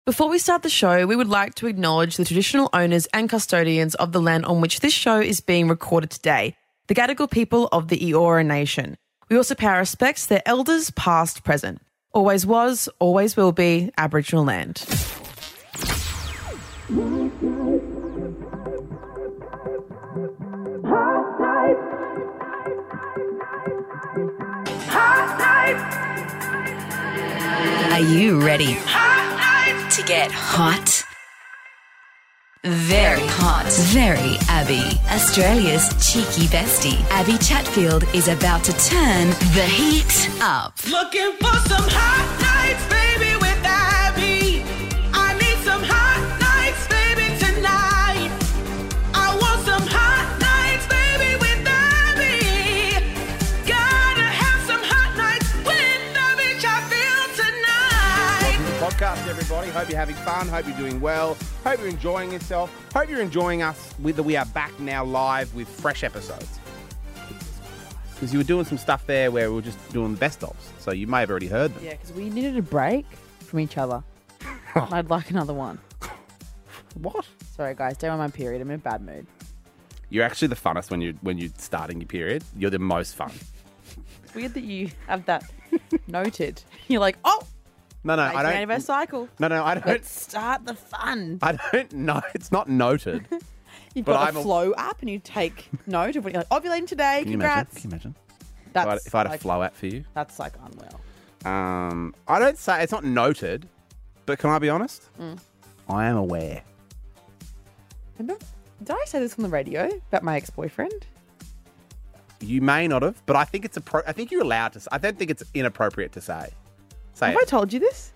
Before we start the show, we would like to acknowledge the traditional owners and custodians of the land on which this show is being recorded today, the Gadigal people of the Eora Nation. We also pay our respects to their elders, past, present. Always was, always will be Aboriginal land. Are you ready to get hot? Very hot, very Abby. Australia's cheeky bestie, Abby Chatfield, is about to turn the heat up. Looking for some hot nights, baby, with Abby. I need some hot nights, baby, tonight. I want some hot nights, baby, with Abby. Gotta have some hot nights with Abby Chatfield tonight. Welcome to the podcast, everybody. Hope you're having fun. Hope you're doing well. Hope you're enjoying yourself. Hope you're enjoying us. We are back now live with fresh episodes. Because you were doing some stuff there where we were just doing the best ofs. So you may have already heard them. Yeah, because we needed a break from each other. I'd like another one. What? Sorry, guys. Don't mind my period. I'm in a bad mood. You're actually the funnest when you're starting your period. You're the most fun. It's weird that you have that noted. You're like, oh, No, I don't. anniversary cycle. No, I don't. Let's start the fun. I don't know. It's not noted. You've but got I'm a a- flow app and you take note of what you're like, ovulating today. Can you Congrats. imagine? Can you imagine? That's If I had like, a flow app for you. That's like unreal. I don't say it's not noted, but can I be honest? I am aware. Did I say this on the radio about my ex-boyfriend? You may not have, but I think it's I think you're allowed to. I don't think it's inappropriate to say. Say Have I it. told you this?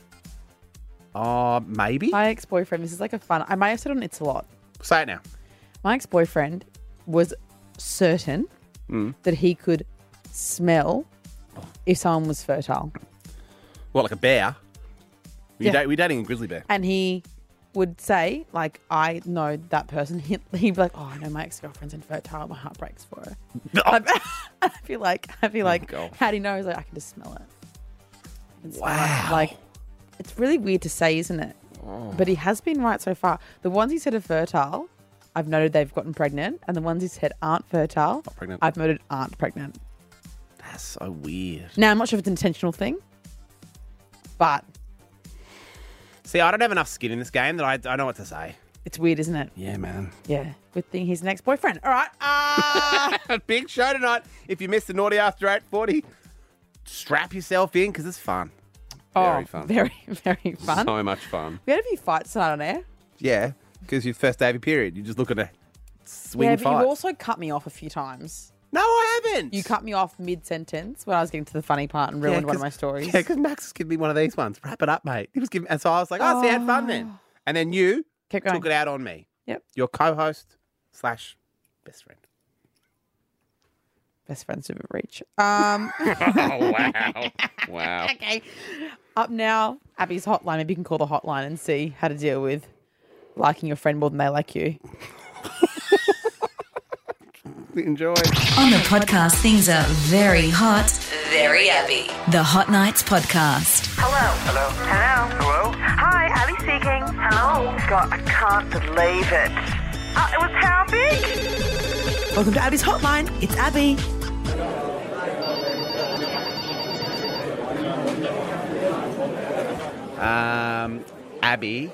Maybe. My ex-boyfriend, this is like a fun, I might have said it on It's a Lot. Say it now. My ex-boyfriend was certain that he could smell if someone was fertile. Well, like a bear. Yeah. We're dating a grizzly bear. And he would say, like, I know that person. He'd be like, oh, I know my ex-girlfriend's infertile. My heart breaks for her. I feel like, God. how do you know? He's like, I can just smell it. I can smell it. Wow. Like, it's really weird to say, isn't it? But he has been right so far. The ones he said are fertile, I've noted they've gotten pregnant. And the ones he said aren't fertile, Not pregnant. I've noted aren't pregnant. That's so weird. Now, I'm not sure if it's an intentional thing, but See, I don't have enough skin in this game that I know what to say. it's weird, isn't it? Yeah, man. Yeah. Good thing he's an ex-boyfriend. All right. Big show tonight. If you missed the Naughty After 8:40, strap yourself in because it's fun. Very fun. Very, very fun. So much fun. We had a few fights tonight on air. Yeah, because your first day of your period, you're just looking to swing Yeah, but fights. you've also cut me off a few times. No, I haven't. You cut me off mid-sentence when I was getting to the funny part and ruined one of my stories. Yeah, because Max was giving me one of these ones. Wrap it up, mate. He was giving, and so I was like, oh, so you had fun then. And then you Kept going. took it out on me. Yep. Your co-host / best friend. Best friends within reach. Oh, wow. Wow. Okay. Up now, Abby's hotline. Maybe you can call the hotline and see how to deal with liking your friend more than they like you. Enjoy. On the podcast, things are very hot, very Abby. The Hot Nights Podcast. Hello. Hi, Abby speaking. Hello. God, I can't believe it. It was how big? Welcome to Abby's hotline. It's Abby. Abby.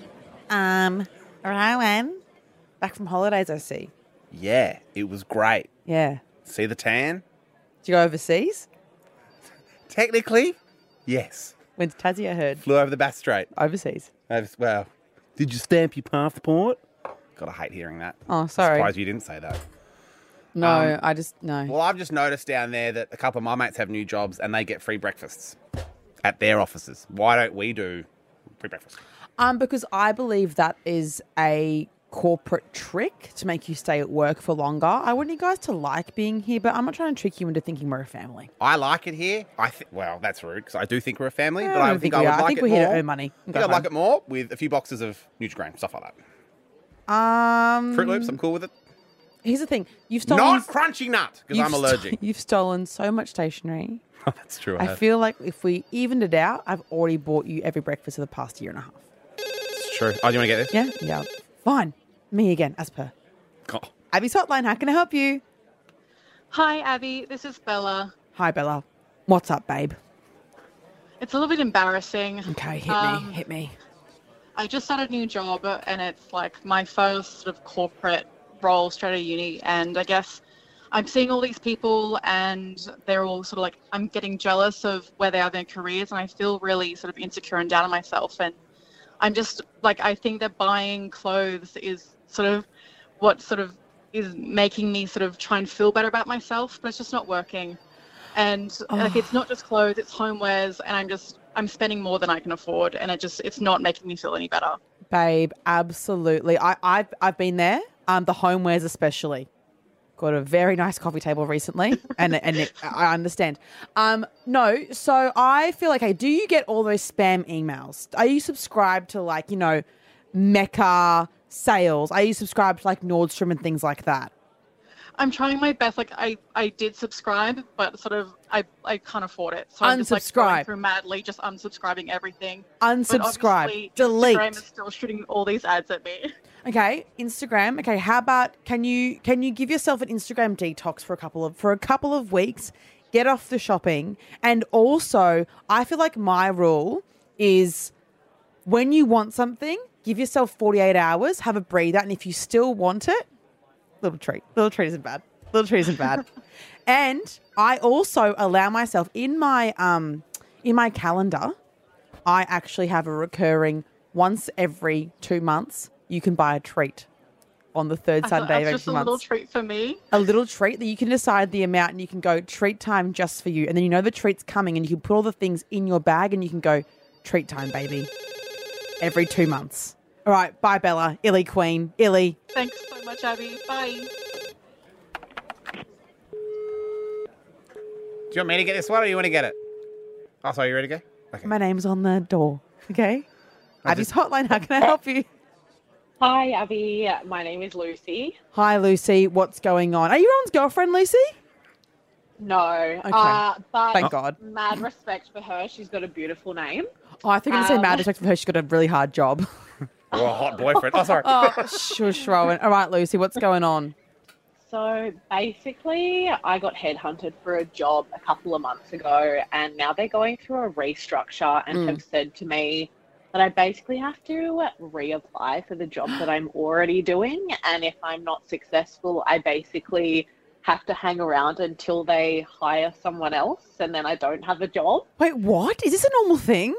Rowan. Back from holidays, I see. Yeah, it was great. Yeah. See the tan? Did you go overseas? Technically, yes. Went to Tassie, I heard. Flew over the Bass Strait. Overseas. Well, did you stamp your passport? God, I hate hearing that. Oh, sorry. Surprised you didn't say that. No, no. Well, I've just noticed down there that a couple of my mates have new jobs and they get free breakfasts at their offices. Why don't we do free breakfast? Because I believe that is a corporate trick to make you stay at work for longer. I want you guys to like being here, but I'm not trying to trick you into thinking we're a family. I like it here. Well, that's rude because I do think we're a family, Yeah, but I think I would we are. like it more. I think we're here to earn money. I think I'd like it more with a few boxes of Nutri-Grain, stuff like that. Fruit Loops, I'm cool with it. Here's the thing. You've stolen... Not Crunchy Nut because I'm allergic. You've stolen so much stationery. That's true. I feel like if we evened it out, I've already bought you every breakfast for the past year and a half. True. Oh, do you want to get this? Yeah? Yeah. Fine. Me again, as per. Oh. Abby's hotline, how can I help you? Hi, Abby. This is Bella. Hi, Bella. What's up, babe? It's a little bit embarrassing. Okay, hit me. I just started a new job, and it's like my first sort of corporate role straight out of uni. And I guess I'm seeing all these people, and they're all sort of like, I'm getting jealous of where they are in their careers, and I feel really sort of insecure and down on myself. And I'm just like, I think that buying clothes is sort of what sort of is making me sort of try and feel better about myself, but it's just not working. And like, it's not just clothes, it's homewares, and I'm spending more than I can afford, and it's not making me feel any better. Babe, absolutely. I've been there. The homewares especially. Got a very nice coffee table recently, and I understand. No, so I feel like, hey, do you get all those spam emails? Are you subscribed to like, Mecca sales? Are you subscribed to like Nordstrom and things like that? I'm trying my best. Like I did subscribe, but sort of I can't afford it. So I'm just like going through madly, just unsubscribing everything. Unsubscribe. Delete. Instagram is still shooting all these ads at me. Okay, Instagram. Okay, how about can you give yourself an Instagram detox for a couple of weeks? Get off the shopping, and also I feel like my rule is when you want something, give yourself 48 hours, have a breather, and if you still want it, little treat. Little treat isn't bad. And I also allow myself in my calendar, I actually have a recurring once every 2 months. You can buy a treat on the third Sunday of every month. Just a little treat for me. A little treat that you can decide the amount, and you can go treat time just for you. And then you know the treat's coming, and you can put all the things in your bag, and you can go treat time, baby. Every 2 months. All right, bye, Bella. Illy Queen. Illy. Thanks so much, Abby. Bye. Do you want me to get this one, or you want to get it? Oh, sorry, you ready to go? Okay. My name's on the door, okay? Abby's hotline, how can I help you? Hi, Abby. My name is Lucy. Hi, Lucy. What's going on? Are you Ron's girlfriend, Lucy? No. Okay. But Thank God. Mad respect for her. She's got a beautiful name. Oh, I think I'm going to say mad respect for her. She's got a really hard job. Or a hot boyfriend. Oh, sorry. Oh, shush, Rowan. All right, Lucy, what's going on? So basically, I got headhunted for a job a couple of months ago, and now they're going through a restructure and have said to me that I basically have to reapply for the job that I'm already doing. And if I'm not successful, I basically have to hang around until they hire someone else, and then I don't have a job. Wait, what? Is this a normal thing?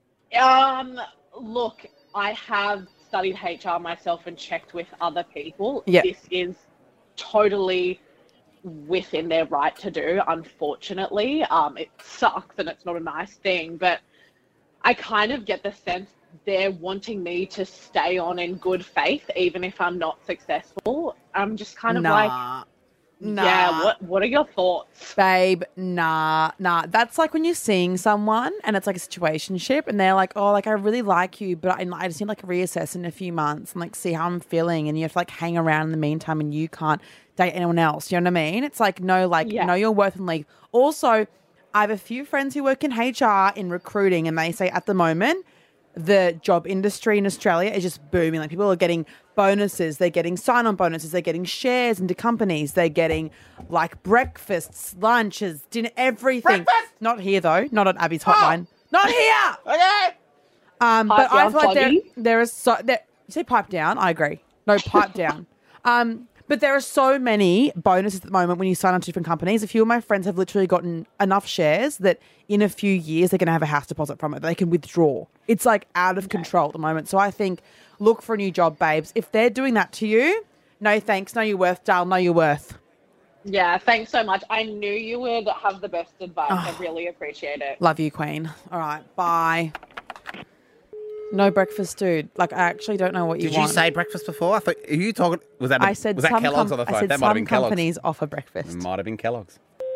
Look, I have studied HR myself and checked with other people. Yep. This is totally within their right to do, unfortunately. It sucks and it's not a nice thing, but I kind of get the sense they're wanting me to stay on in good faith, even if I'm not successful. I'm just kind of yeah, what are your thoughts? Babe, nah. That's like when you're seeing someone and it's like a situationship and they're like, oh, like I really like you, but I just need like a reassess in a few months and like see how I'm feeling, and you have to like hang around in the meantime and you can't date anyone else. You know what I mean? It's like, no, like, know your worth and leave. Also, I have a few friends who work in HR in recruiting, and they say at the moment the job industry in Australia is just booming. Like people are getting bonuses, they're getting sign-on bonuses, they're getting shares into companies, they're getting like breakfasts, lunches, dinner, everything. Breakfast! Not here though, not on Abby's hotline. Not here. Okay. But I feel like there is you say pipe down. I agree. No, pipe down. But there are so many bonuses at the moment when you sign on to different companies. A few of my friends have literally gotten enough shares that in a few years they're going to have a house deposit from it. They can withdraw. It's like out of control at the moment. So I think look for a new job, babes. If they're doing that to you, no thanks. Know your worth, darling. Know your worth. Yeah, thanks so much. I knew you would have the best advice. I really appreciate it. Love you, Queen. All right, bye. No breakfast, dude. Like, I actually don't know what you want. Did you say breakfast before? I thought, are you talking, was that Kellogg's on the phone? I said that might have been some companies offer breakfast. It might have been Kellogg's.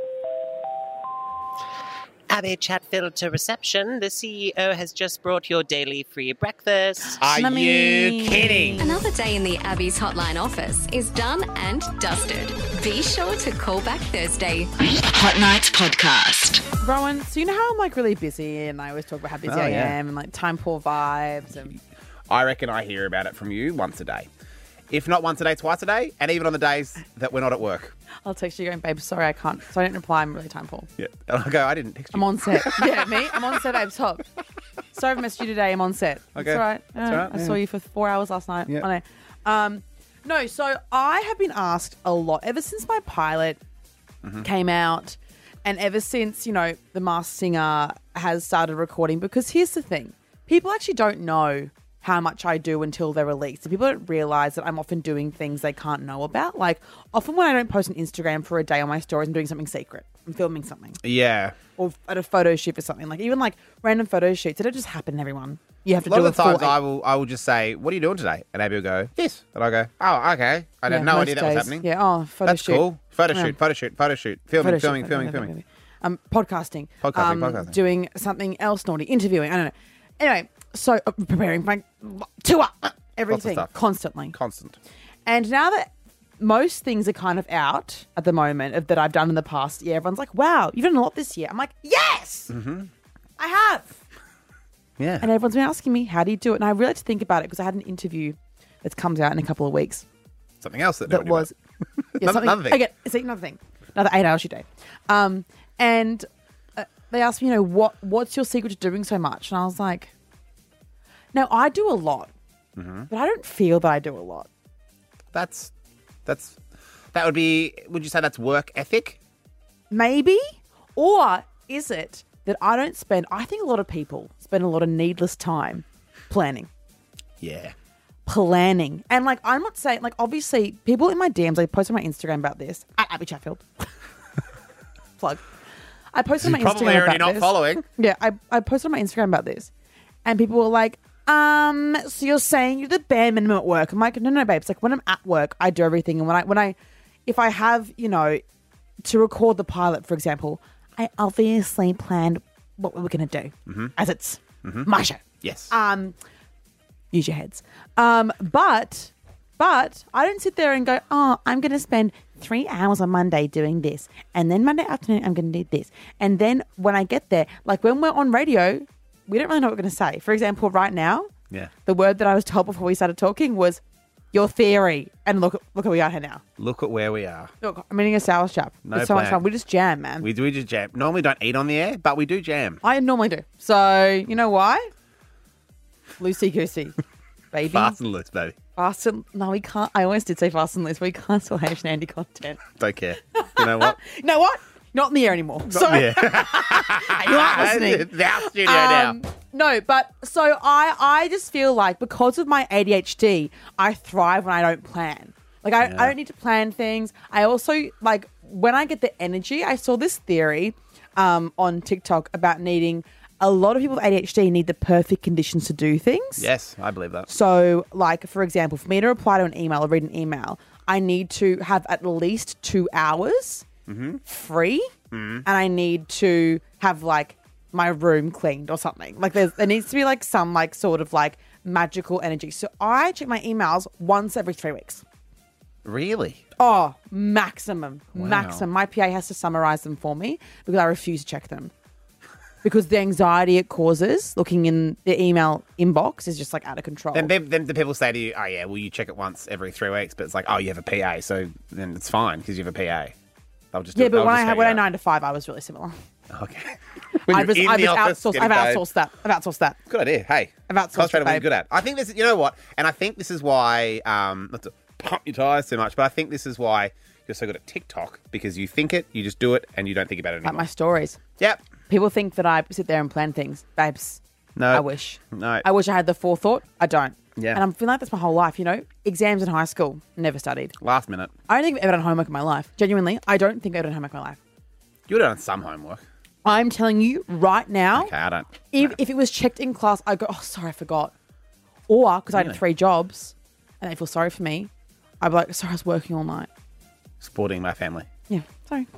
Abby Chatfield to reception. The CEO has just brought your daily free breakfast. Are you kidding? Another day in the Abby's Hotline office is done and dusted. Be sure to call back Thursday. Hot Nights Podcast. Rowan, so you know how I'm like really busy and I always talk about how busy I am and like time poor vibes and I reckon I hear about it from you once a day. If not once a day, twice a day, and even on the days that we're not at work. I'll text you going, babe, sorry, I can't. So I didn't reply. I'm really timeful. Yeah. And I go, I didn't text you. I'm on set. Yeah, me? I'm on set, babe. Stop. Sorry I've missed you today. I'm on set. Okay. It's all right. That's all right, I yeah. saw you for 4 hours last night. Yeah. I know. No, so I have been asked a lot ever since my pilot came out and ever since, The Masked Singer has started recording, because here's the thing. People actually don't know how much I do until they're released. And people don't realise that I'm often doing things they can't know about. Like, often when I don't post on Instagram for a day on my stories, I'm doing something secret. I'm filming something. Yeah. Or at a photo shoot for something. Like, even like random photo shoots, they don't just happen, everyone. You have to A lot do of the times full I will just say, what are you doing today? And Abby will go, this. And I go, oh, okay. I had no most idea that was days. happening. Yeah, photo That's shoot. cool. Photo Yeah. shoot. Photo Filming. shoot. Podcasting. Podcasting. Doing something else naughty. Interviewing. I don't know. Anyway, so preparing my tour. Everything. stuff. Constantly. Constant. And now that most things are kind of out at the moment that I've done in the past year, everyone's like, wow, you've done a lot this year. I'm like, yes, I have. Yeah. And everyone's been asking me, how do you do it? And I really had to think about it because I had an interview that comes out in a couple of weeks. Something else that That was Another thing. Again, see, another thing. Another 8 hours a day. And they asked me, what's your secret to doing so much? And I was like, no, I do a lot, but I don't feel that I do a lot. That would be, would you say that's work ethic? Maybe. Or is it that I think a lot of people spend a lot of needless time planning. Yeah. Planning. And like, I'm not saying, like, obviously people in my DMs, I posted on my Instagram about this, at Abby Chatfield. Plug. I posted on my Probably Instagram already about not this. following. Yeah, I posted on my Instagram about this. And people were like, so you're saying you're the bare minimum at work? I'm like, no, babes. Like, when I'm at work, I do everything. And if I have, to record the pilot, for example, I obviously planned what we were going to do as it's my show. Yes. Use your heads. But I don't sit there and go, oh, I'm going to spend 3 hours on Monday doing this. And then Monday afternoon, I'm going to do this. And then when I get there, like when we're on radio, we don't really know what we're going to say. For example, right now, the word that I was told before we started talking was your theory. And look where we are here now. Look at where we are. Look, I'm eating a sour chap. No it's so much plan. fun. We just jam, man. We just jam. Normally don't eat on the air, but we do jam. I normally do. So, you know why? Loosey-goosey, baby. Fast and loose, baby. Fast and... No, we can't. I always did say fast and loose, but we can't still have Andy content. Don't care. You know what? You know what? Not in the air anymore. So, you aren't listening. It's our studio now. No, but so I just feel like because of my ADHD, I thrive when I don't plan. Like, I don't need to plan things. I also, like, when I get the energy, I saw this theory on TikTok about needing... A lot of people with ADHD need the perfect conditions to do things. Yes, I believe that. So, like, for example, for me to reply to an email or read an email, I need to have at least 2 hours free, and I need to have, like, my room cleaned or something. Like, there needs to be, like, some, like, sort of, like, magical energy. So I check my emails once every 3 weeks. Really? Oh, maximum. Wow. Maximum. My PA has to summarize them for me because I refuse to check them. Because the anxiety it causes looking in the email inbox is just like out of control. Then the people say to you, oh yeah, well you check it once every 3 weeks, but it's like, oh, you have a PA, so then it's fine because you have a PA. They'll just yeah, but when I 9 to 5, I was really similar. Okay. I've outsourced that. Good idea. Hey, I've outsourced concentrate on what it, you're good at. I think this. You know what? And I think this is why. Not to pump your tires too much, but I think this is why you're so good at TikTok because you think it, you just do it, and you don't think about it anymore. Like my stories. Yep. People think that I sit there and plan things. Babes. No. I wish. No. I wish I had the forethought. I don't. Yeah. And I'm feeling like that's my whole life, Exams in high school, never studied. Last minute. I don't think I've ever done homework in my life. Genuinely, I don't think I've ever done homework in my life. You would have done some homework. I'm telling you right now. Okay, I don't. If it was checked in class, I'd go, oh, sorry, I forgot. Or, because I had 3 jobs and they feel sorry for me, I'd be like, sorry, I was working all night. Supporting my family. Yeah, sorry.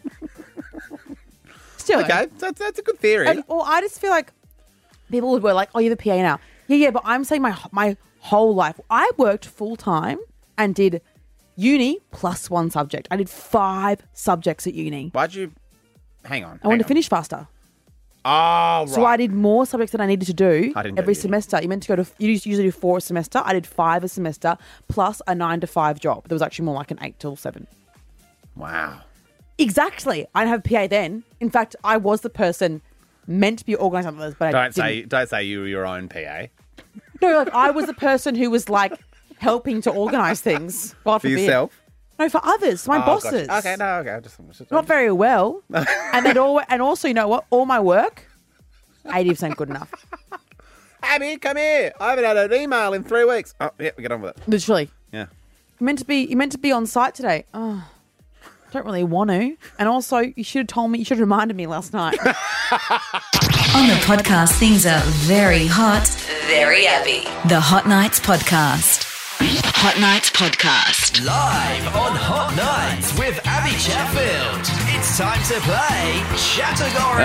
Still. Okay, that's a good theory. Or I just feel like people would be like, oh, you're the PA now. Yeah, but I'm saying my whole life. I worked full time and did uni plus 1 subject. I did 5 subjects at uni. Why'd you... Hang on. I wanted to finish faster. Oh, right. So I did more subjects than I needed to do I didn't do every any. semester. You usually do 4 a semester. I did 5 a semester plus a 9 to 5 job. There was actually more like an 8 till 7. Wow. Exactly. I didn't have a PA then. In fact, I was the person meant to be organising others, but I didn't. Don't say you were your own PA. No, like I was the person who was like helping to organise things. God For forbid. yourself? No, for others, my bosses. Gotcha. Okay, no, okay. Just Not very well. and also, you know what? All my work, 80% good enough. Abby, come here. I haven't had an email in 3 weeks. Oh, yeah, we get on with it. Literally. Yeah. You're meant to be on site today. Oh, don't really want to. And also, you should have told me. You should have reminded me last night. On the podcast, things are very hot, very Abby. The Hot Nights Podcast. Hot Nights Podcast. Live on Hot Nights with Abby Chatfield. It's time to play Category.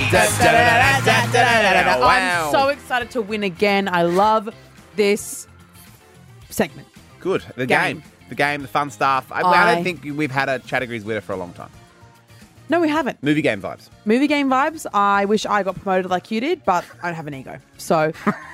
I'm so excited to win again. I love this segment. Good. The Game. game, the fun stuff. I don't think we've had a categories winner for a long time. No, we haven't. Movie game vibes. Movie game vibes. I wish I got promoted like you did, but I don't have an ego. So.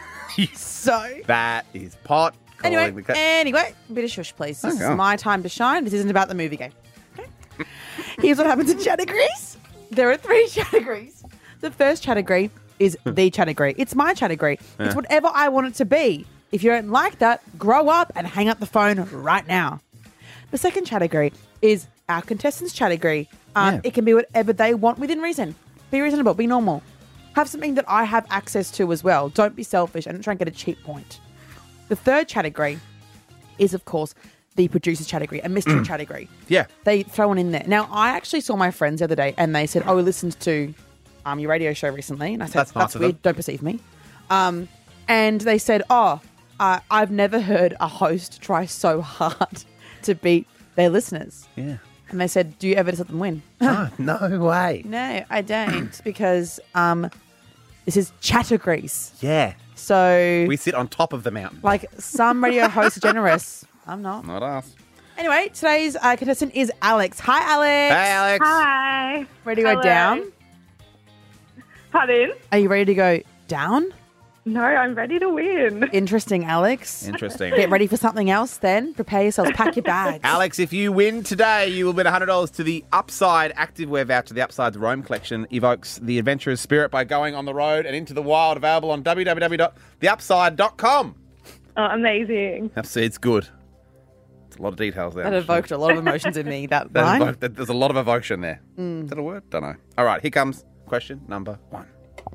That is pot. Anyway, a bit of shush, please. This Okay. is my time to shine. This isn't about the movie game. Okay? Here's what happens in categories. There are 3 categories. The first category is the category. It's my category. Yeah. It's whatever I want it to be. If you don't like that, grow up and hang up the phone right now. The second category is our contestants' category. It can be whatever they want within reason. Be reasonable. Be normal. Have something that I have access to as well. Don't be selfish and try and get a cheap point. The third category is, of course, the producer's category, a mystery category. Yeah. They throw one in there. Now, I actually saw my friends the other day and they said, we listened to your radio show recently. And I said, That's nice that's of weird. them. Don't perceive me. And they said, I've never heard a host try so hard to beat their listeners. Yeah. And they said, do you ever just let them win? Oh, no way. No, I don't, because this is categories. Yeah. So, We sit on top of the mountain. like, some radio hosts are generous. I'm not. Not us. Anyway, today's contestant is Alex. Hi, Alex. Hey, Alex. Hi. Ready to go down? Pardon? Are you ready to go down? No, I'm ready to win. Interesting, Alex. Interesting. Get ready for something else then. Prepare yourselves. Pack your bags. Alex, if you win today, you will win $100 to the Upside activewear voucher. The Upside's Rome collection evokes the adventurous spirit by going on the road and into the wild. Available on www.theupside.com. Oh, amazing. It's good. It's a lot of details there. That evoked a lot of emotions in me, that line. There's a lot of evocation there. Is that a word? Don't know. All right, here comes question number 1.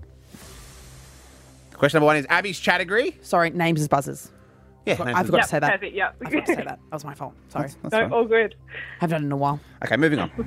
Question number 1 is Abby's category. Sorry, names as buzzers. Yeah, I forgot to say that. Perfect, yep. I forgot to say that. That was my fault. Sorry. That's No, fine. all good. Haven't done it in a while. Okay, moving on.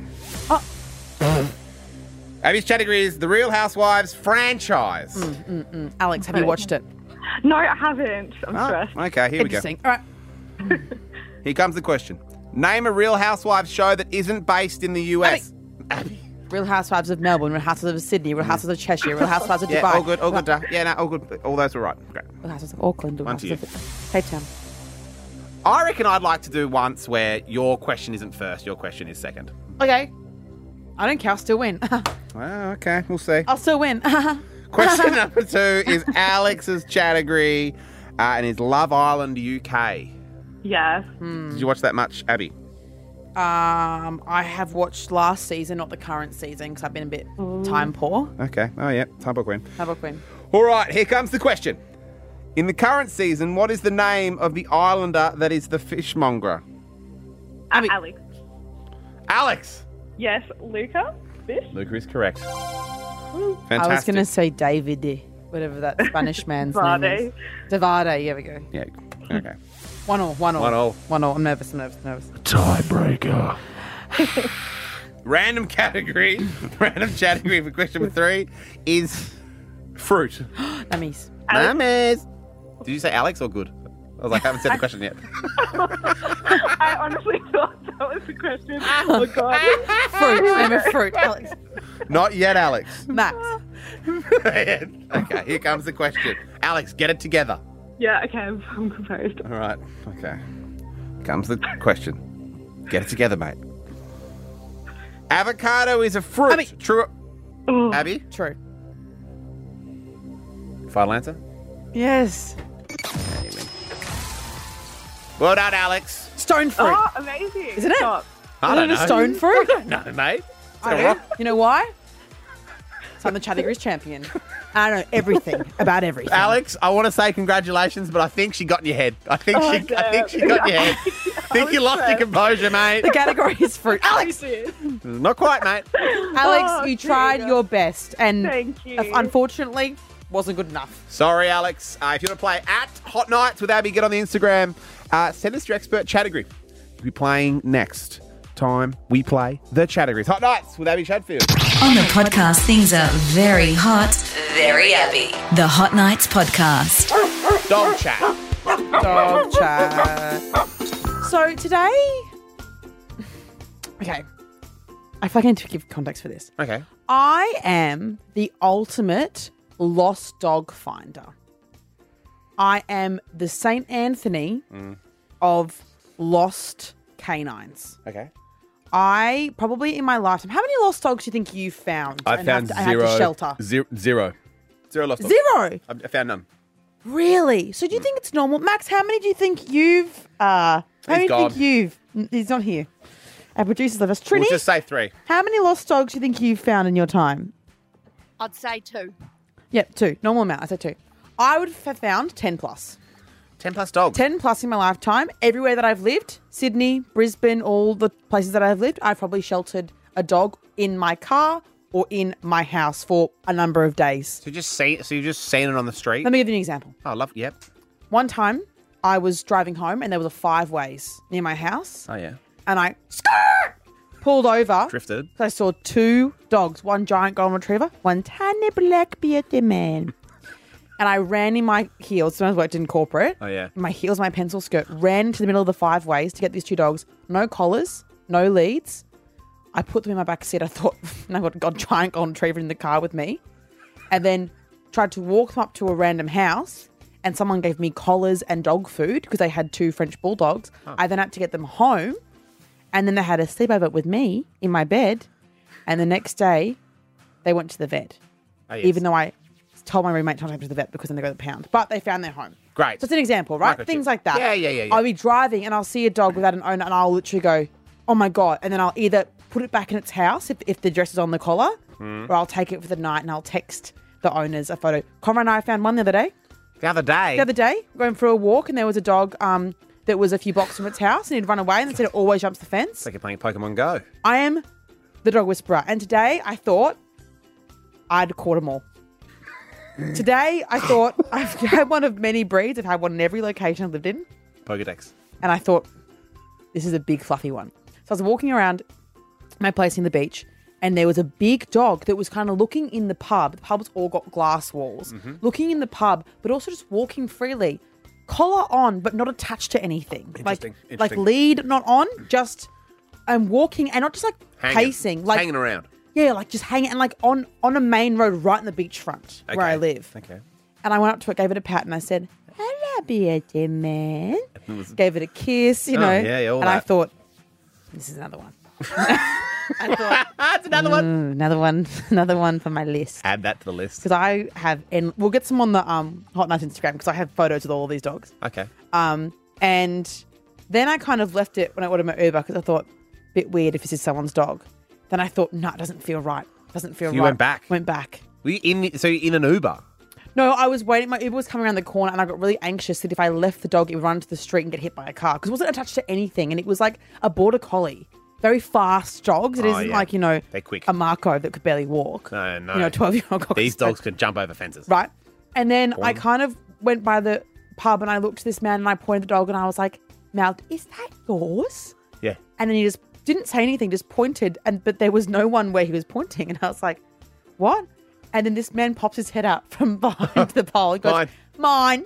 Abby's category is the Real Housewives franchise. Alex, have you watched it? No, I haven't. I'm Oh, stressed. okay, here we go. Interesting. All right. Here comes the question. Name a Real Housewives show that isn't based in the US. Abby. Real Housewives of Melbourne, Real Housewives of Sydney, Real Housewives of Cheshire, Real Housewives of Dubai. Yeah, all good, all good. Yeah, no, all good. All those were right. Great. Real Housewives of Auckland, Real One to Housewives of Cape Town. I reckon I'd like to do once where your question isn't first, your question is second. Okay. I don't care. I'll still win. Well, okay, we'll see. I'll still win. Question number 2 is Alex's category and is Love Island UK. Yes. Did you watch that much, Abby? I have watched last season, not the current season, because I've been a bit time poor. Okay. Oh, yeah. Tumble Queen. How about Queen? All right, here comes the question. In the current season, what is the name of the islander that is the fishmonger? Abby. Alex. Alex. Yes, Luca. Fish. Luca is correct. Fantastic. I was going to say David, whatever that Spanish man's name is. Davide. Here we go. Yeah, okay. 1-1. 1-1. 1-1. I'm nervous. Tiebreaker. Random category for question number 3 is fruit. Nummies. Mummies. Did you say Alex or good? I was like, I haven't said the question yet. I honestly thought that was the question. Oh, God. Fruit. Name of fruit. Alex. Not yet, Alex. Max. Okay, here comes the question. Alex, get it together. Yeah, okay, I'm composed. All right. Okay. Comes the question. Get it together, mate. Avocado is a fruit. Abby. True. Oh. Abby? True. Final answer? Yes. Well done, Alex. Stone fruit. Oh, amazing. Isn't it? Stop. I don't Isn't it know. a stone fruit? No, mate. I do. You know why? So I'm the categories champion. I know everything about everything. Alex, I want to say congratulations, but I think she got in your head. I think she got in your head. I think you lost your composure, mate. The category is fruit. Alex! Not quite, mate. Alex, you tried your best. And Thank you. unfortunately, wasn't good enough. Sorry, Alex. If you want to play at Hot Nights with Abby, get on the Instagram. Send us your expert category. We'll be playing next time we play the categories. Hot Nights with Abby Chatfield. On the podcast, things are very hot, very Abby. The Hot Nights Podcast. Dog chat. Dog chat. So today... Okay. I feel like I need to give context for this. Okay. I am the ultimate lost dog finder. I am the St. Anthony of lost canines. Okay. I probably in my lifetime, how many lost dogs do you think you found? I found zero. Had to shelter? Zero. Zero lost dogs. Zero? I found none. Really? So do you think it's normal? Max, how many do you think you've... how many do you think you've... He's not here. Our producers left us. Trini, We'll just say 3. how many lost dogs do you think you've found in your time? I'd say 2. Yep, 2. Normal amount. I said 2. I would have found 10 plus. 10 plus dogs. 10 plus in my lifetime. Everywhere that I've lived, Sydney, Brisbane, all the places that I've lived, I've probably sheltered a dog in my car or in my house for a number of days. So you've just seen it on the street? Let me give you an example. Oh, yep. One time, I was driving home and there was a 5-ways near my house. Oh, yeah. And I pulled over. Drifted. So I saw 2 dogs, one giant golden retriever, one tiny black bearded man. And I ran in my heels. So I worked in corporate. Oh, yeah. My heels, my pencil skirt, ran into the middle of the 5-ways to get these 2 dogs. No collars, no leads. I put them in my back seat. I thought, I've got a giant golden retriever in the car with me. And then tried to walk them up to a random house. And someone gave me collars and dog food because they had 2 French bulldogs. Oh. I then had to get them home. And then they had a sleepover with me in my bed. And the next day, they went to the vet. Oh, yes. Even though I told my roommate not to go to the vet because then they go to the pound. But they found their home. Great. So it's an example, right? Microchip. Things like that. Yeah. I'll be driving and I'll see a dog without an owner and I'll literally go, oh my God. And then I'll either put it back in its house if the address is on the collar or I'll take it for the night and I'll text the owners a photo. Conrad and I found one the other day. The other day? The other day, going for a walk and there was a dog that was a few blocks from its house and he'd run away and it said it always jumps the fence. It's like you're playing Pokemon Go. I am the dog whisperer. And today I thought I'd caught them all. Today I thought I've had one of many breeds. I've had one in every location I've lived in. Pokedex. And I thought, this is a big fluffy one. So I was walking around my place in the beach and there was a big dog that was kind of looking in the pub. The pub's all got glass walls. Looking in the pub, but also just walking freely. Collar on, but not attached to anything. Like lead not on, just walking and not just like pacing. Like hanging around. Yeah, like just hanging and like on a main road right in the beachfront where I live. Okay. And I went up to it, gave it a pat and I said, hello, bearded man. Gave it a kiss, you know. Yeah, all and I that. thought, this is another one. I thought, it's another one. Another one for my list. Add that to the list. Because I have, and we'll get some on the Hot Nights Instagram because I have photos with all of these dogs. Okay. And then I kind of left it when I ordered my Uber because I thought, bit weird if this is someone's dog. Then I thought, no, it doesn't feel right. Doesn't feel right. You went back? Went back. Were you in an Uber? No, I was waiting. My Uber was coming around the corner and I got really anxious that if I left the dog, it would run into the street and get hit by a car because it wasn't attached to anything. And it was like a border collie. Very fast dogs. It isn't like, they're quick. A Marco that could barely walk. No. You know, a 12-year-old dog. These dogs can jump over fences. Right. And then I kind of went by the pub and I looked at this man and I pointed the dog and I was like, mouthed, is that yours? Yeah. And then he just didn't say anything, just pointed, but there was no one where he was pointing. And I was like, what? And then this man pops his head out from behind the pole. He goes, mine.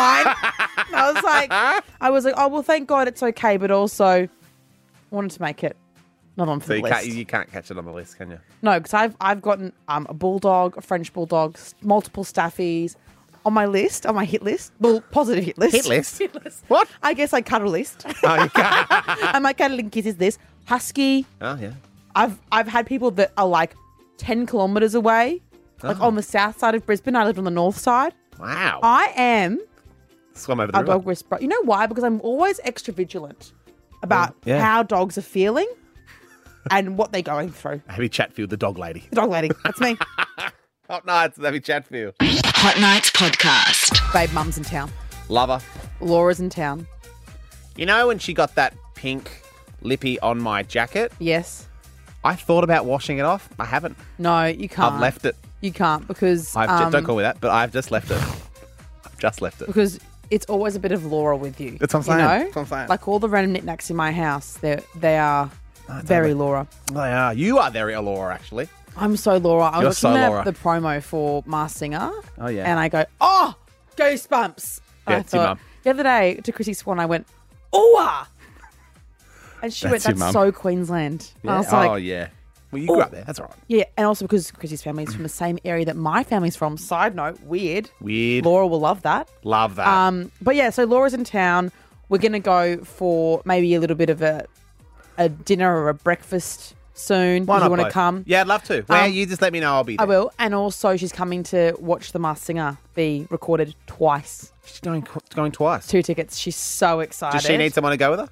I was like, oh, well, thank God it's okay. But also I wanted to make it not on for the list. You can't catch it on the list, can you? No, because I've gotten a bulldog, a French bulldog, multiple staffies on my list, on my hit list. Well, positive hit list. Hit list? What? I guess I cuddle list. Oh, you can't. And my cuddling kiss is this. Husky. Oh, yeah. I've had people that are like 10 kilometres away, like on the south side of Brisbane. I lived on the north side. Wow. I am Swam over the a river. dog whisperer. You know why? Because I'm always extra vigilant about Yeah. how dogs are feeling and what they're going through. Abby Chatfield, the dog lady. The dog lady. That's me. Hot Nights with Abby Chatfield. Hot Nights Podcast. Babe, mum's in town. Love her. Laura's in town. You know when she got that pink lippy on my jacket? Yes. I thought about washing it off. I haven't. No, you can't. I've left it. You can't because... Don't call me that, but I've just left it. I've just left it. Because it's always a bit of Laura with you. That's what I'm saying. You know? That's what I'm saying. Like all the random knickknacks in my house, they are very Laura. They are. You are very Laura, actually. I'm so Laura. I You're was so watching Laura. the promo for Masked Singer. Oh, yeah. And I go, oh, goosebumps. Yeah, I it's your mum. the other day to Chrissy Swan, I went, ooh. And she That's went, your that's mum. so Queensland. And I Yeah. was like, Oh, yeah. Well, you grew up there. That's all right. yeah. And also because Chrissy's family is from the same area that my family's from. Side note, weird. Weird. Laura will love that. Love that. But yeah, so Laura's in town. We're going to go for maybe a little bit of a dinner or a breakfast soon. Why If not you want to both? come? Yeah, I'd love to. Where you just let me know, I'll be I there. will. And also she's coming to watch The Masked Singer be recorded twice. She's going twice. 2 tickets. She's so excited. Does she need someone to go with her?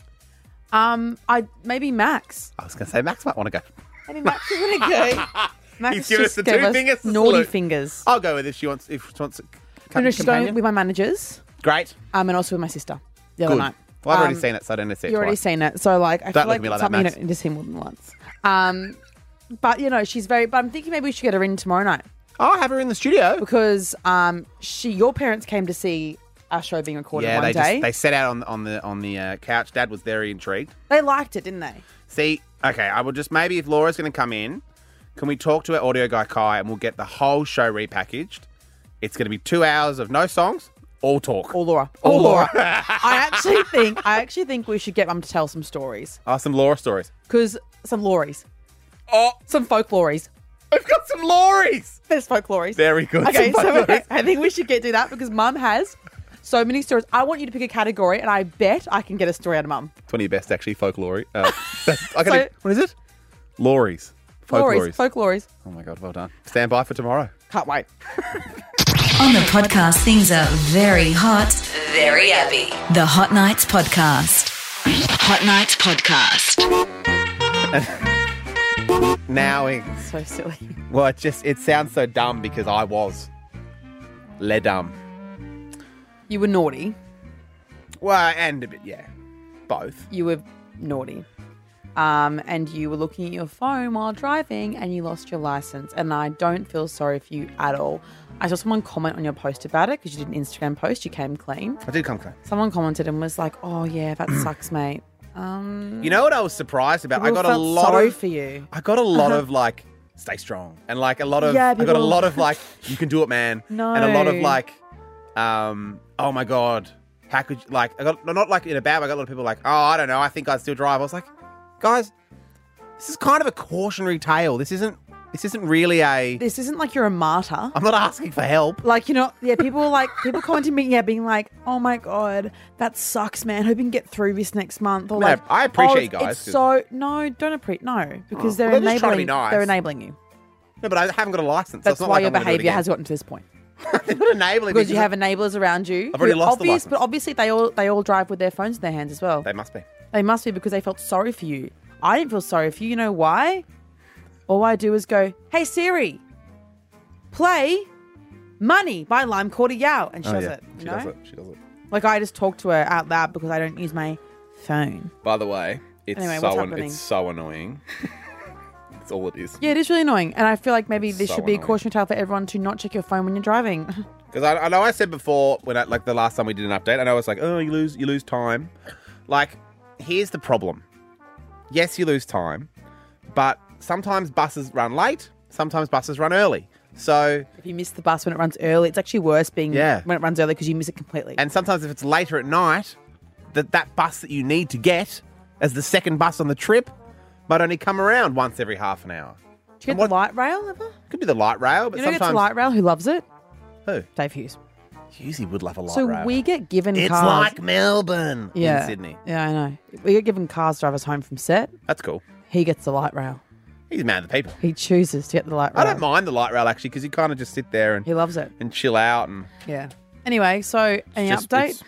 Maybe Max. I was going to say Max might want to go. Maybe Max is going to go. Max He's given us just the gave two us fingers. naughty salute. fingers. I'll go with if she wants. If she wants. No, she's going with my managers. Great. And also with my sister the other Good. night. Well, I've already seen it, so I don't need to see it You've already twice. seen it, so like I Don't feel look like at me like it's that, something you Max. don't need to see more than once. But you know, she's very. But I'm thinking maybe we should get her in tomorrow night I'll have her in the studio. because your parents came to see our show being recorded Yeah, one day. they set out on the couch. Dad was very intrigued. They liked it, didn't they? See, okay, I will just maybe if Laura's going to come in, can we talk to our audio guy Kai and we'll get the whole show repackaged? It's going to be 2 hours of no songs, all talk. All Laura. All Laura. I actually think we should get Mum to tell some stories Some Laura stories. because some Lauries, Oh, some folk Lauries. I've got some Lauries. There's folk Lauries. Very good. Okay, Some so Lauries. I think we should do that because Mum has so many stories. I want you to pick a category, and I bet I can get a story out of Mum. It's one of your best, actually, folk Laurie. What is it? Lauries. Folk Lauries. Folk Lauries. Oh, my God, well done. Stand by for tomorrow. Can't wait. On the podcast, things are very hot, very Abby. The Hot Nights Podcast. Hot Nights Podcast. Now, So silly. well, it sounds so dumb because I was dumb. You were naughty. Well, and a bit, yeah. Both. You were naughty. And you were looking at your phone while driving and you lost your license. And I don't feel sorry for you at all. I saw someone comment on your post about it because you did an Instagram post. You came clean. I did come clean. Someone commented and was like, "Oh yeah, that sucks, mate." You know what I was surprised about? I People got a felt lot sorry of for you. I got a lot of like stay strong and like a lot of Yeah, I got a people- lot of like you can do it, man. No. And a lot of like oh my God, how could you, like I got not like in a bad way, I got a lot of people like, oh, I don't know, I think I'd still drive. I was like, guys, this is kind of a cautionary tale. This isn't really a This isn't like you're a martyr. I'm not asking for help. Like, you know, yeah, people commenting me, yeah, being like, "Oh my God, that sucks, man. Hope you can get through this next month." Or No, like, I appreciate "Oh, you guys, It's 'cause- so no, don't appreciate no, because they're Well, they're just trying to enabling. be nice. They're enabling you. No, but I haven't got a license. so That's it's not why like your I'm gonna do it behaviour again. has gotten to this point. They're not enabling Because me, you have enablers around you. I've already who lost the license. But obviously they all drive with their phones in their hands as well. They must be. They must be because they felt sorry for you. I didn't feel sorry for you. You know why? All I do is go, "Hey Siri, play Money by Lime Quarter Yow," and she does it. You She know? does it. She does it. Like I just talk to her out loud because I don't use my phone. By the way, it's Anyway, what's happening? it's so annoying. That's all it is. Yeah, it is really annoying, and I feel like maybe this So should be a annoying. cautionary tale for everyone to not check your phone when you're driving. Because I know I said before when like the last time we did an update, I know it's like, oh, you lose time. Like, here's the problem. Yes, you lose time, but sometimes buses run late. Sometimes buses run early. So, If you miss the bus when it runs early, it's actually worse when it runs early because you miss it completely. and sometimes if it's later at night, that bus that you need to get as the second bus on the trip might only come around once every half an hour. Do you get the light rail ever? Could be the light rail, but You know who gets sometimes the light rail? Who loves it? Who? Dave Hughes. Hughes would love a light So rail. we get given It's cars. like Melbourne yeah, in Sydney. Yeah, I know. We get given cars drive us home from set. That's cool. He gets the light rail. He's a man of the people. He chooses to get the light rail. I don't mind the light rail, actually, because you kind of just sit there and... He loves it. And chill out and... Yeah. Anyway, so any update?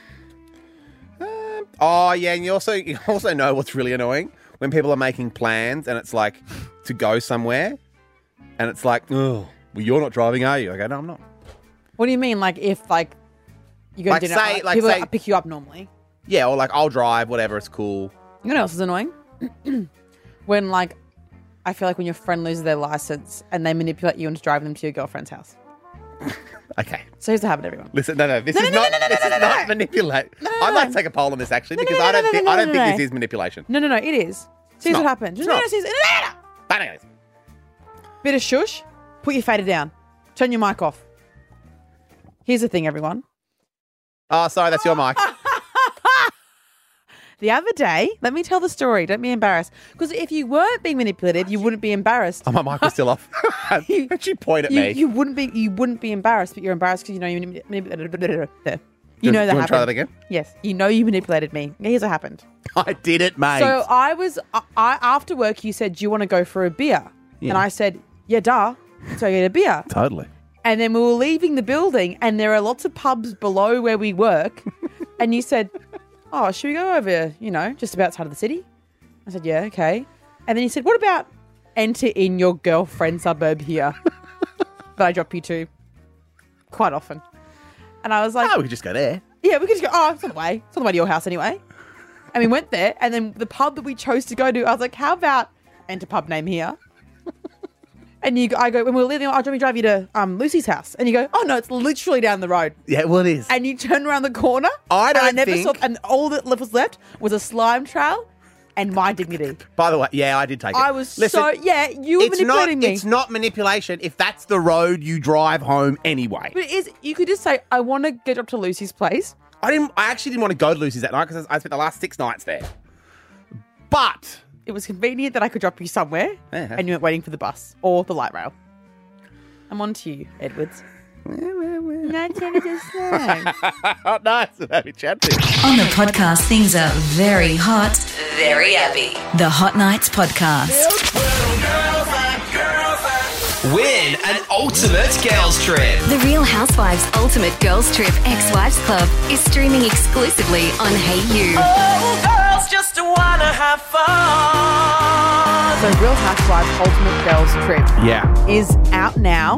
Oh, yeah, and you also know what's really annoying? When people are making plans and it's like to go somewhere and it's like, oh, well, you're not driving, are you? I go, no, I'm not. What do you mean? Like if you go to dinner, people pick you up normally? Yeah, or like I'll drive, whatever, it's cool. You know what else is annoying? When like, I feel like when your friend loses their license and they manipulate you into driving them to your girlfriend's house. Okay. So here's what happened, everyone. Listen, this is not manipulate. I'd like to take a poll on this actually because I don't think this is manipulation. No, it is. So here's what happened. Bit of shush. Put your fader down. Turn your mic off. Here's the thing, everyone. Oh, sorry, that's your mic. The other day, let me tell the story. Don't be embarrassed. Because if you weren't being manipulated, you wouldn't be embarrassed. Oh, my mic was still off. Don't you point at me? You wouldn't be embarrassed, but you're embarrassed because you know you manipulated. You know that happened. You want to try that again? Yes. You know you manipulated me. Here's what happened. I did it, mate. So I after work, you said, do you want to go for a beer? Yeah. And I said, yeah, duh. So I get a beer. Totally. And then we were leaving the building and there are lots of pubs below where we work. And you said, oh, should we go over, just about outside of the city? I said, yeah, okay. And then you said, what about enter in your girlfriend suburb here that I drop you to quite often? And I was like, oh, we could just go there. Yeah, we could just go, oh, it's on the way. It's on the way to your house anyway. And we went there. And then the pub that we chose to go to, I was like, how about enter pub name here? And I go, when we were leaving, I'll drive you to Lucy's house. And you go, oh, no, it's literally down the road. Yeah, well, it is. And you turn around the corner. And all that was left was a slime trail and my dignity. By the way, yeah, I did take it. I was you were manipulating me. It's not manipulation if that's the road you drive home anyway. But you could just say, I want to get up to Lucy's place. I actually didn't want to go to Lucy's that night because I spent the last 6 nights there. But... it was convenient that I could drop you somewhere and you weren't waiting for the bus or the light rail. I'm on to you, Edwards. Not just Hot Nights with Abby Chatfield. On the podcast, things are very hot, very Abby. The Hot Nights Podcast. Win an ultimate girls trip. The Real Housewives Ultimate Girls Trip Ex-Wives Club is streaming exclusively on Hey You. Oh, girls just wanna have fun. So Real Housewives Ultimate Girls Trip is out now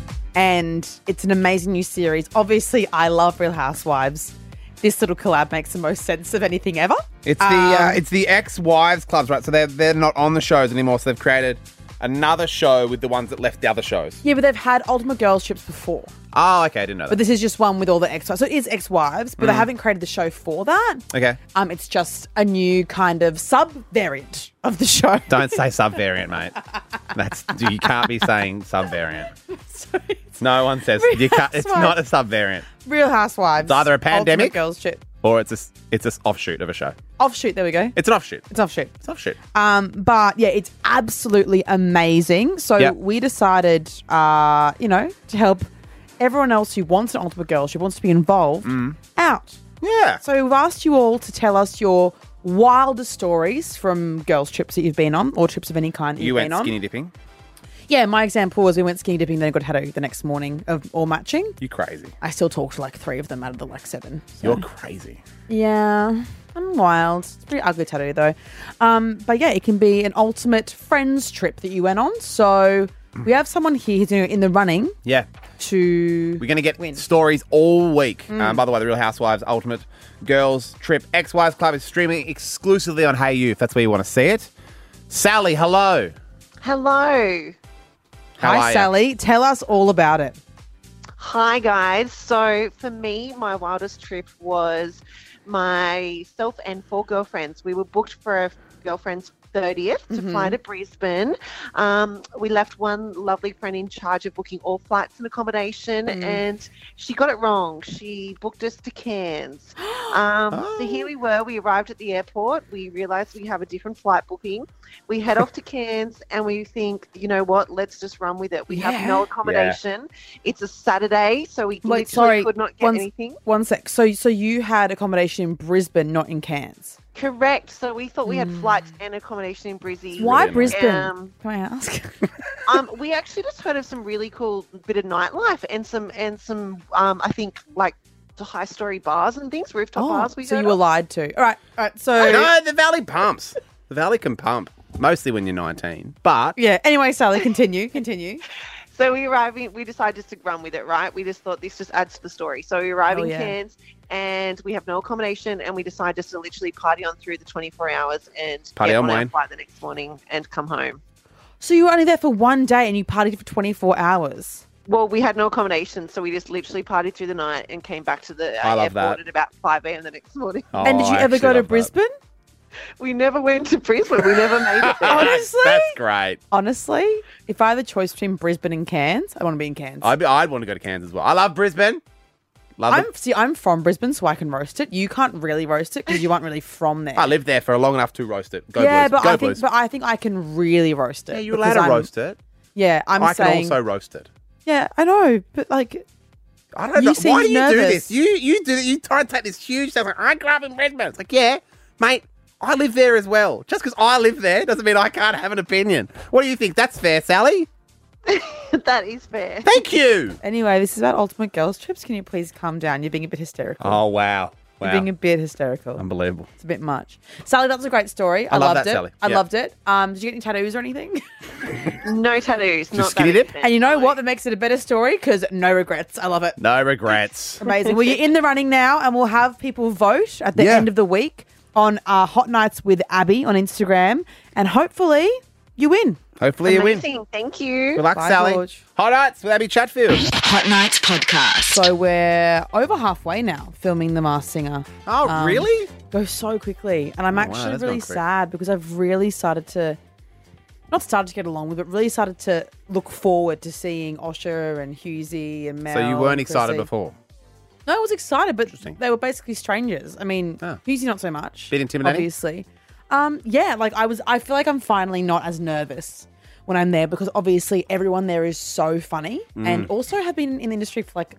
and it's an amazing new series. Obviously, I love Real Housewives. This little collab makes the most sense of anything ever. It's the ex-wives clubs, right? So they're not on the shows anymore, so they've created another show with the ones that left the other shows. Yeah, but they've had Ultimate Girls Trips before. Oh, okay. I didn't know that. But this is just one with all the ex-wives. So it is ex-wives, but they haven't created the show for that. Okay. It's just a new kind of sub-variant of the show. Don't say sub-variant, mate. You can't be saying sub-variant. No one says you can't. It's not a sub-variant. Real Housewives. It's either a pandemic Ultimate Girls Trip. or it's an offshoot of a show. Offshoot, there we go. It's an offshoot. It's offshoot. It's offshoot. But yeah, it's absolutely amazing. So we decided, to help everyone else who wants an Ultimate Girls Trip, wants to be involved, out. Yeah. So we've asked you all to tell us your wildest stories from girls' trips that you've been on, or trips of any kind that you've been on. You went skinny dipping? Yeah, my example was we went skinny dipping, then got Haddo the next morning of all matching. You're crazy. I still talk to like 3 of them out of the 7. So. You're crazy. Yeah, I'm wild. It's a pretty ugly tattoo though. But yeah, it can be an ultimate friends trip that you went on. So we have someone here who's in the running. Yeah. We're going to get stories all week. By the way, the Real Housewives Ultimate Girls Trip Ex-Wives Club is streaming exclusively on Hey You, if that's where you want to see it. Sally, hello. Hello. Hi, Sally. Tell us all about it. Hi, guys. So for me, my wildest trip was myself and 4 girlfriends. We were booked for a girlfriend's 30th to fly to Brisbane. We left one lovely friend in charge of booking all flights and accommodation, and she got it wrong. She booked us to Cairns. So here we were. We arrived at the airport. We realised we have a different flight booking. We head off to Cairns, and we think, you know what? Let's just run with it. We have no accommodation. It's a Saturday, so we literally could not get anything. One sec. So you had accommodation in Brisbane, not in Cairns? Correct. So we thought we had flights and accommodation in Brizzy. Why Brisbane? Can I ask? We actually just heard of some really cool bit of nightlife and some I think like the high story bars and things, rooftop bars. So you were lied to. All right. So No, the Valley pumps. The Valley can pump, mostly when you're 19. But yeah. Anyway, Sally, continue. So we decided just to run with it, right? We just thought this just adds to the story. So we arrive in Cairns and we have no accommodation and we decide just to literally party on through the 24 hours and get on our flight the next morning and come home. So you were only there for one day and you partied for 24 hours? Well, we had no accommodation, so we just literally partied through the night and came back to the airport at about 5 a.m. the next morning. Oh, and did you ever go to Brisbane? We never went to Brisbane. We never made it there. Honestly? That's great. Honestly, if I had the choice between Brisbane and Cairns, I want to be in Cairns. I'd want to go to Cairns as well. I love Brisbane. I'm from Brisbane, so I can roast it. You can't really roast it because you aren't really from there. I lived there for long enough to roast it. Go yeah, Blues. but I think I can really roast it. Yeah, you're allowed to roast it. Yeah, I can also roast it. Yeah, I know, but like, I don't know. Why do you do nervous. this? You do that. You try and take this huge stuff. Like, I grew up in Brisbane. It's like, yeah, mate, I live there as well. Just because I live there doesn't mean I can't have an opinion. What do you think? That's fair, Sally? That is fair. Thank you. Anyway, this is about Ultimate Girls Trips. Can you please calm down? You're being a bit hysterical. Oh, wow. You're being a bit hysterical. Unbelievable. It's a bit much. Sally, that was a great story. I love loved that, it. Sally. I Yep. loved it. Did you get any tattoos or anything? No tattoos. Just skinny dip? And you know what? That makes it a better story because no regrets. I love it. No regrets. Amazing. Well, you're in the running now, and we'll have people vote at the end of the week on Hot Nights with Abby on Instagram, and hopefully you win. Hopefully Amazing. you win. Thank you. Good luck, Bye, Sally. George. Hot Nights with Abby Chatfield. Hot Nights Podcast. So we're over halfway now filming The Masked Singer. Oh, really? Goes so quickly. And I'm wow, actually that's really gone quick. sad because I've really started to, not started to get along with, but really started to look forward to seeing Osher and Husey and Mel. So you weren't and excited Chrissy. before? No, I was excited, but they were basically strangers. I mean, Husey not so much. Bit intimidating? Obviously. Yeah, like I feel like I'm finally not as nervous when I'm there because obviously everyone there is so funny and also have been in the industry for like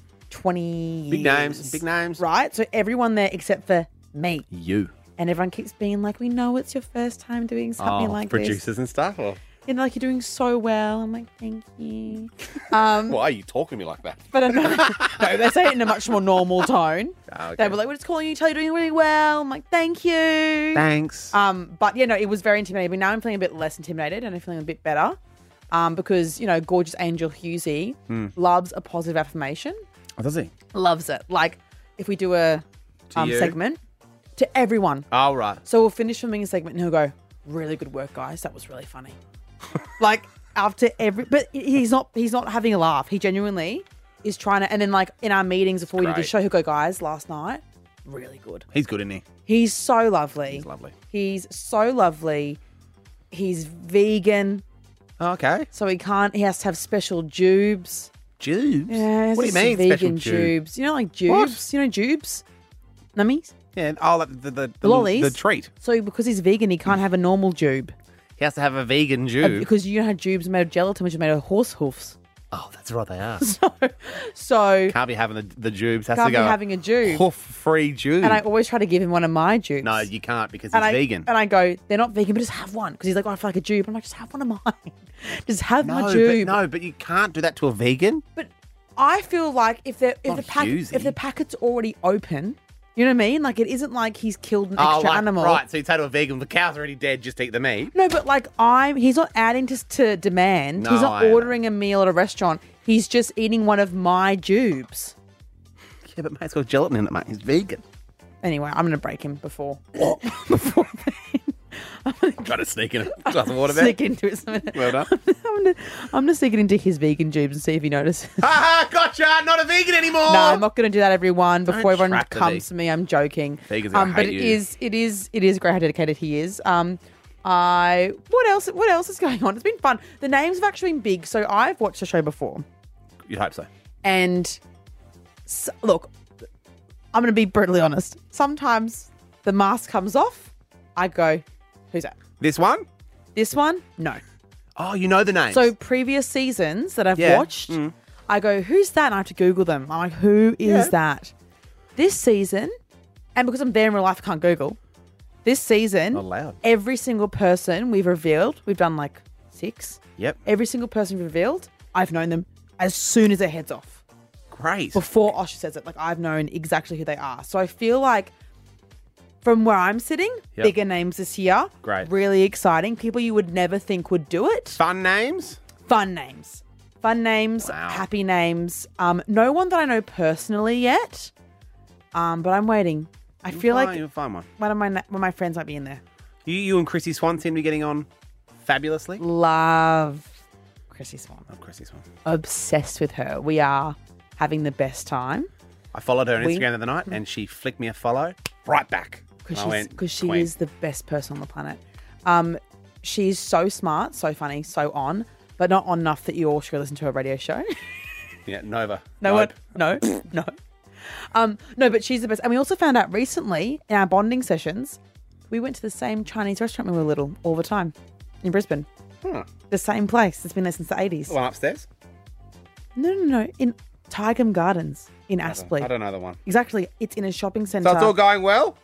20 Big years. Big names. Right? So everyone there except for me. You. And everyone keeps being like, we know it's your first time doing something like producers this. and stuff? Or? And like, you're doing so well. I'm like, thank you. Why are you talking to me like that? But no, they say it in a much more normal tone. Oh, okay. They were like, we're just calling you, tell you you're doing really well. I'm like, thank you. Thanks. But yeah, no, it was very intimidating. But now I'm feeling a bit less intimidated and I'm feeling a bit better. Because, you know, gorgeous Angel Husey loves a positive affirmation. Oh, does he? Loves it. Like, if we do a you? segment to everyone. Oh, right. So we'll finish filming a segment and he'll go, really good work, guys. That was really funny. Like, after every... But he's not having a laugh. He genuinely is trying to... And then, like, in our meetings before we do the Great. show, he'll go, guys, last night, really good. He's good, isn't he? He's so lovely. He's lovely. He's so lovely. He's vegan. Oh, okay. So he has to have special jubes. Jubes? Yeah, What do you mean, vegan special jube? jubes? You know, like jubes? You know, jubes? Nummies? Yeah. Oh, like the lollies. The treat. So because he's vegan, he can't have a normal jube. He has to have a vegan jube. Because you know how jubes are made of gelatin, which is made of horse hoofs. Oh, that's right, they are. So Can't be having the jubes. Has can't to be go having a jube. hoof-free jube. And I always try to give him one of my jubes. No, you can't because he's vegan. And I go, they're not vegan, but just have one. Because he's like, oh, I feel like a jube. I'm like, just have one of mine. Just have my jube. But you can't do that to a vegan. But I feel like if the Husey. packet's already open, you know what I mean? Like it isn't like he's killed an extra animal. Right, so you say to a vegan, the cow's already dead, just eat the meat. No, but like he's not adding to demand. No, He's not I know. ordering a meal at a restaurant. He's just eating one of my jubes. Yeah, but mate, it's got gelatin in it, mate. He's vegan. Anyway, I'm going to break him before. I'm trying to sneak in a glass of water there. Sneak into it. Well done. I'm going to sneak it into his vegan tubes and see if he notices. Ha gotcha! Not a vegan anymore. No, I'm not going to do that, everyone. Don't Before everyone trap the comes to me, I'm joking. Vegans are gonna but hate it is great how dedicated he is. What else is going on? It's been fun. The names have actually been big. So I've watched the show before. You'd hope so. And look, I'm going to be brutally honest. Sometimes the mask comes off. I go, who's that? This one? This one? No. Oh, you know the names. So previous seasons that I've Yeah. watched, I go, who's that? And I have to Google them. I'm like, who is that? This season, and because I'm there in real life, I can't Google. This season, Not allowed. every single person we've revealed, we've done like 6. Yep. Every single person we've revealed, I've known them as soon as their head's off. Great. Before Osher says it, like I've known exactly who they are. So I feel like from where I'm sitting, Yep. bigger names this year. Great. Really exciting. People you would never think would do it. Fun names? Fun names. Fun names, happy names. No one that I know personally yet, but I'm waiting. I feel like You'll find one. one of my friends might be in there. You and Chrissy Swan seem to be getting on fabulously. Love Chrissy Swan. Love Chrissy Swan. Obsessed with her. We are having the best time. I followed her on We- Instagram the other night and she flicked me a follow right back. And I went, Because she "Queen." is the best person on the planet. She's so smart, so funny, so on, but not on enough that you all should listen to her radio show. Yeah, Nova. No one. Nope. No. No, but she's the best. And we also found out recently in our bonding sessions, we went to the same Chinese restaurant when we were little all the time in Brisbane. Huh. The same place. It's been there since the 80s. The one upstairs? No. In Tygum Gardens in Aspley. I don't know the one. Exactly. It's in a shopping centre. So it's all going well?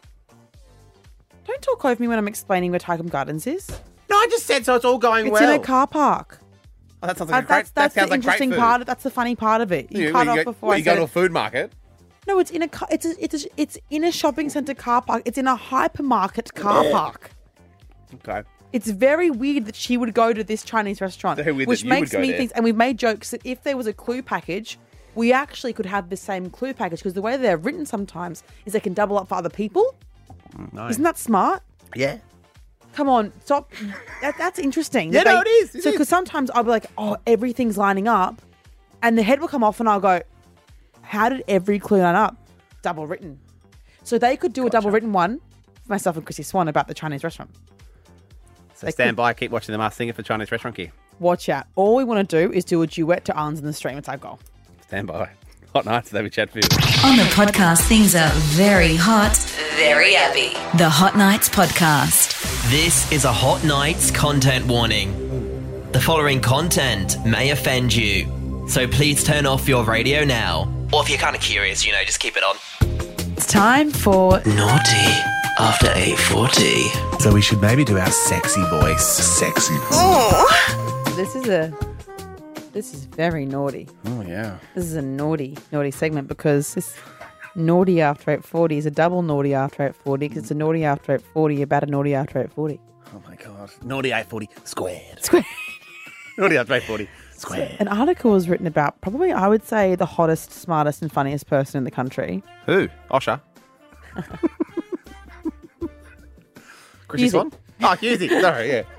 Don't talk over me when I'm explaining where Tygum Gardens is. No, I just said so it's all going It's well. in a car park. Oh, that sounds like That's that the sounds like great interesting food. part. That's the funny part of it. You cut off before I you go said to a it. food market. No, it's in a it's in a shopping centre car park. It's in a hypermarket car park. Okay. It's very weird that she would go to this Chinese restaurant, Very weird which that you would makes go me there. think. And we've made jokes that if there was a clue package, we actually could have the same clue package because the way they're written sometimes is they can double up for other people. Nice. Isn't that smart? Yeah. Come on, stop. That's interesting. Yeah, That no, it is. It so is. because sometimes I'll be like, oh, everything's lining up, and the head will come off, and I'll go, how did every clue line up? Double written. So they could do a double written one for myself and Chrissy Swan about the Chinese restaurant. So stand by, keep watching the Masked Singer for Chinese Restaurant Gear. Watch out. All we want to do is do a duet to Arms in the Stream. It's our goal. Stand by. Hot Nights with Abby Chatfield. On the podcast, things are very hot, very Abby. The Hot Nights Podcast. This is a Hot Nights content warning. The following content may offend you, so please turn off your radio now. Or if you're kind of curious, just keep it on. It's time for Naughty after 8:40. So we should maybe do our sexy voice. Sexy. This is very naughty. Oh, yeah. This is a naughty segment because this naughty after 8:40 is a double naughty after 8:40 because it's a naughty after 8:40 about a naughty after 8:40. Oh, my God. Naughty 840 squared. Square. Naughty after 840 squared. An article was written about probably, I would say, the hottest, smartest and funniest person in the country. Who? Osher? Chrissy Husey. Swan? Oh, Husey. Sorry, yeah.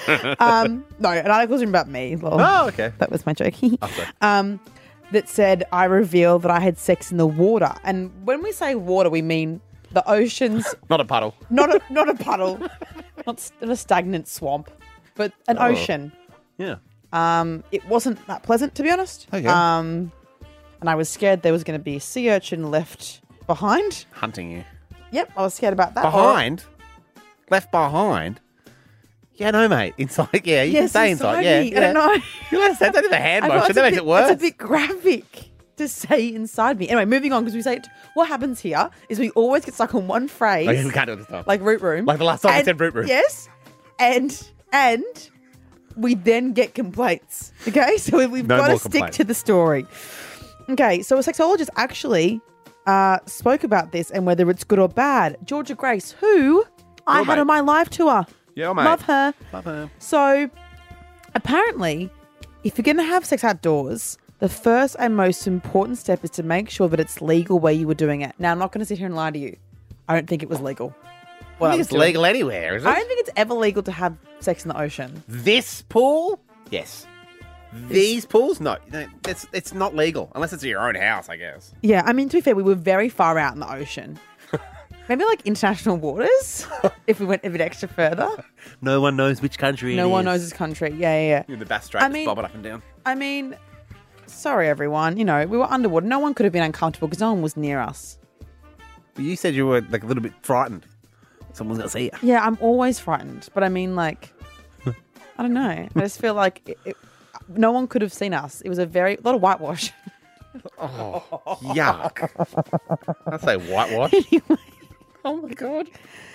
No, an article was written about me. Lol. Oh, okay. That was my joke. sorry. That said, I revealed that I had sex in the water. And when we say water, we mean the oceans, Not a puddle. not a puddle, not a stagnant swamp, but an ocean. Yeah. It wasn't that pleasant, to be honest. Okay. And I was scared there was going to be a sea urchin left behind. Hunting you. Yep, I was scared about that. Behind? Left behind? Yeah, no, mate. Inside, yeah. You can Yes, stay inside. Yeah, me. I don't know. You let us say that in the hand I thought motion. it's That a makes bit- it worse. It's a bit graphic to say inside me. Anyway, moving on because we say what happens here is we always get stuck on one phrase. Okay, we can't do it this time. Like root room. Like the last time we And- said root room. Yes. And we then get complaints. Okay? So we've No got to more stick complaints. to the story. Okay, so a sexologist actually spoke about this and whether it's good or bad. Georgia Grace, who I had mate. on my live tour. Yeah, mate. Love her. Love her. So, apparently, if you're going to have sex outdoors, the first and most important step is to make sure that it's legal where you were doing it. Now, I'm not going to sit here and lie to you. I don't think it was legal. I think it's legal anywhere, is it? I don't think it's ever legal to have sex in the ocean. This pool? Yes. These pools? No. It's not legal. Unless it's at your own house, I guess. Yeah, I mean, to be fair, we were very far out in the ocean. Maybe like international waters, if we went a bit extra further. No one knows which country No one knows this country. Yeah. The Bass Strait I just mean- bobbing up and down. I mean, sorry, everyone. We were underwater. No one could have been uncomfortable because no one was near us. But you said you were like a little bit frightened. Someone's going to see you. Yeah, I'm always frightened. But I mean, like, I don't know. I just feel like no one could have seen us. It was a lot of whitewash. Oh, yuck. I say whitewash. Oh, my God.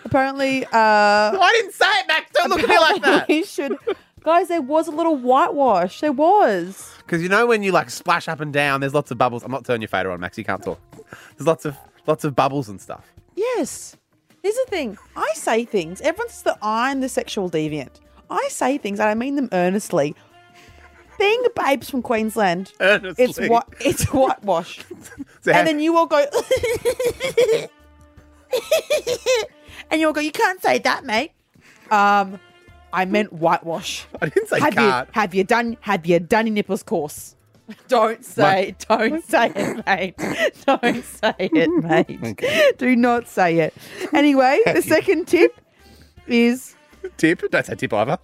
Apparently, I didn't say it, Max. Don't look at me like that. We should, guys. There was a little whitewash. There was. Because you know when you like splash up and down, there's lots of bubbles. I'm not turning your fader on, Max. You can't talk. There's lots of bubbles and stuff. Yes. Here's the thing. I say things. Everyone says that I'm the sexual deviant. I say things and I mean them earnestly. Being the babes from Queensland, Earnestly. it's whitewash. So And then you all go, and you all go, you can't say that, mate. I meant whitewash. I didn't say have can't. Have you done your nipples course? Don't say it, mate. Don't say it, mate. Okay. Do not say it. Anyway, the second tip is... Tip? Don't say tip either.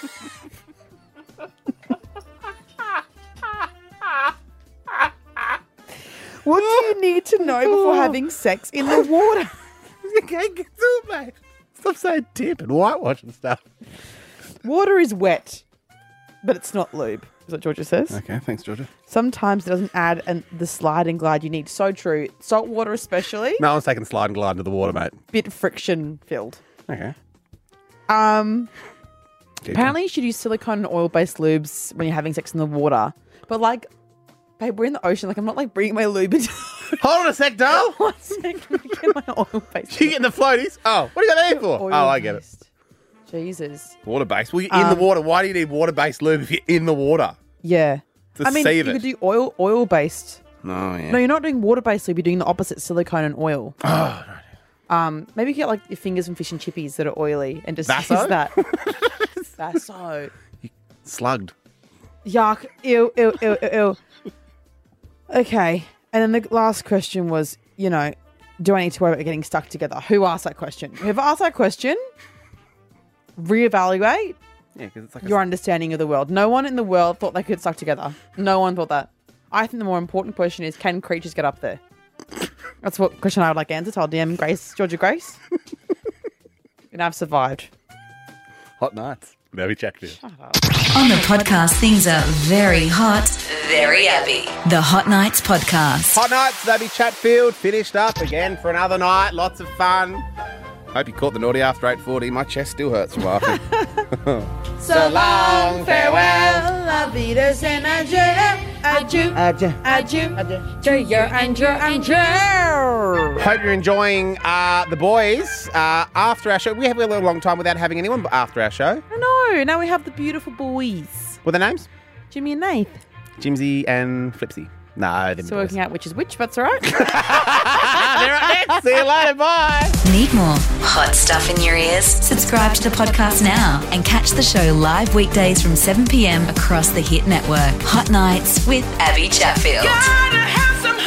What do you need to know before having sex in the water? Okay, get to it, mate. Stop saying tip and whitewash and stuff. Water is wet, but it's not lube, is what Georgia says. Okay, thanks, Georgia. Sometimes it doesn't add the slide and glide you need. So true. Salt water especially. No one's taking slide and glide into the water, mate. Bit friction filled. Okay. Apparently you should use silicone and oil-based lubes when you're having sex in the water. But like, babe, we're in the ocean. Like, I'm not like bringing my lube into... Hold on a sec, doll. 1 second. Get my oil-based. You getting the floaties? Oh, what do you got there for? Oil Oh, I get it. Jesus. Water-based. Well, you're in the water. Why do you need water-based lube if you're in the water? Yeah. To save you it. could do oil-based. No, yeah. No, you're not doing water-based lube. You're doing the opposite, silicone and oil. Oh, Maybe you get like your fingers and fish and chippies that are oily and just Vaso? use that. Vaso. slugged. Yuck. Ew, ew, ew, ew, ew. Okay. And then the last question was, do I need to worry about getting stuck together? Who asked that question? Whoever asked that question, reevaluate Yeah, because it's like your understanding of the world. No one in the world thought they could stuck together. No one thought that. I think the more important question is, can creatures get up there? That's what question I would like to answer. So I'll DM Georgia Grace. And I've survived. Hot nights. There we checked it. On the podcast, things are very hot, very Abby. The Hot Nights Podcast. Hot nights. Abby Chatfield finished up again for another night. Lots of fun. Hope you caught the naughty after 8:40. My chest still hurts from laughing. So long, farewell, la vida and adieu, adieu, adieu, adieu. Hope you're enjoying the boys after our show. We have a little long time without having anyone after our show. I know. Now we have the beautiful boys. What are their names? Jimmy and Nath. Jimsy and Flipsy. No, they're So working out which is which, but that's all right. They're right next. See you later. Bye. Need more hot stuff in your ears? Subscribe to the podcast now and catch the show live weekdays from 7 p.m. across the Hit Network. Hot Nights with Abby Chatfield. Gotta have some